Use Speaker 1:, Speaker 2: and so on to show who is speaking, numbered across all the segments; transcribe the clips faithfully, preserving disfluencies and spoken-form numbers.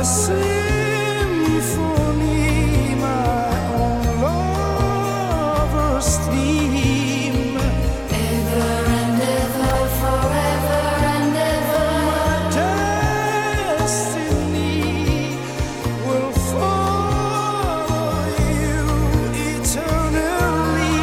Speaker 1: symphony, my own lover's theme.
Speaker 2: Ever and ever, forever and ever.
Speaker 1: My destiny will follow you eternally.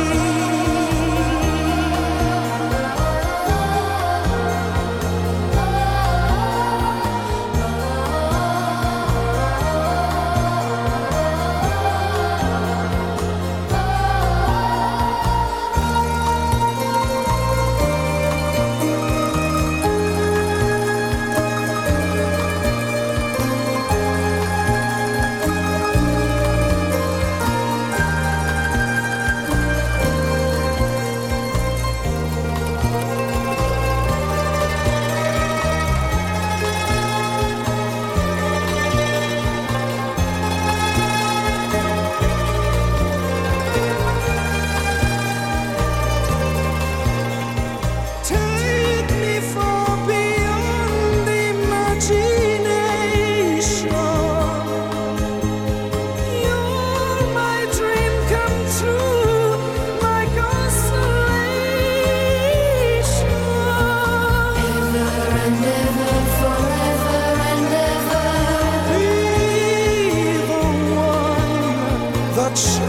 Speaker 1: Take me far beyond imagination. You're my dream come true, my consolation.
Speaker 2: Ever and ever, forever and ever.
Speaker 1: Be the one that